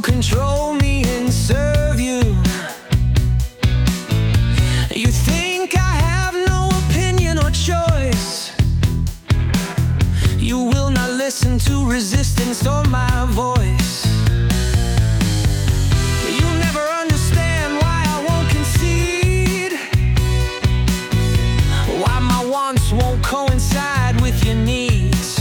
control me and serve you. You think I have no opinion or choice. You will not listen to resistance or my voice. You'll never understand why I won't concede, why my wants won't coincide with your needs.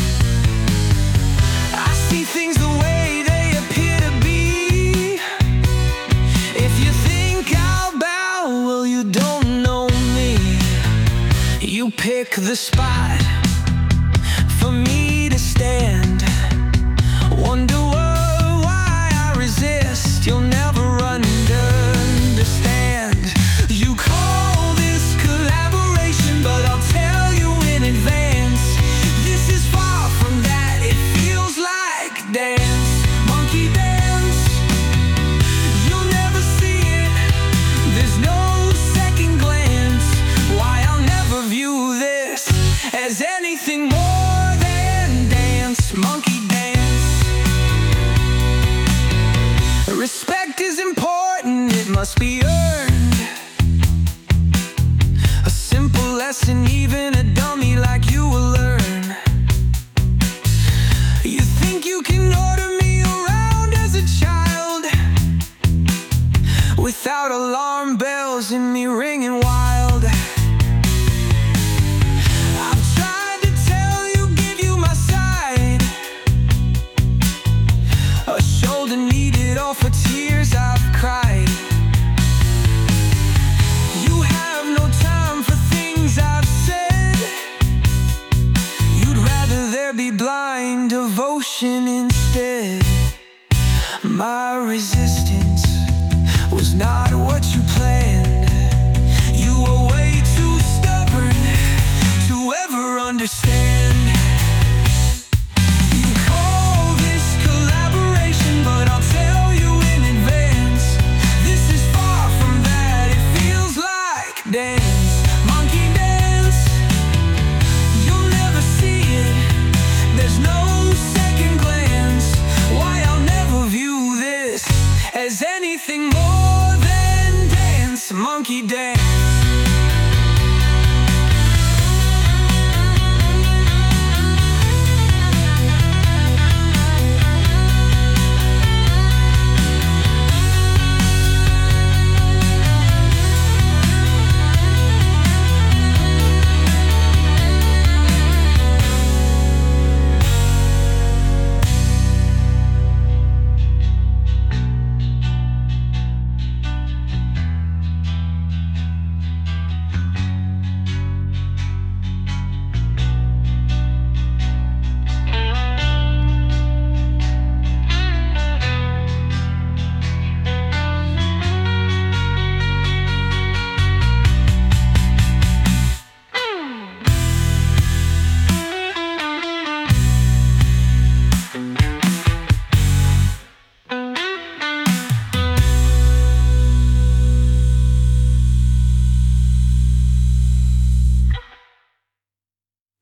I see things the way they appear to be. If you think I'll bow, well, you don't know me. You pick the spot for me to stand. Wonder why I resist. You'll never understand. You call this collaboration, but I'll tell you in advance, this is far from that. It feels like dance, monkey dance. You'll never see it, there's no second glance. Why I'll never view this as anything more than dance, monkey dance. Respect is important, it must be earned. A simple lesson even a dummy like you will learn. You think you can order me around as a child, without alarm bells and me ringing wild. I've tried to tell you, give you my side, a shoulder needed all for tears I've cried. You have no time for things I've said. You'd rather there be blind devotion instead. My resistance was not what you planned. You were way too stubborn to ever understand. You call this collaboration, but I'll tell you in advance, this is far from that. It feels like dance, monkey dance. You'll never see it, there's no second glance. Why I'll never view this as anything more than dance, monkey dance.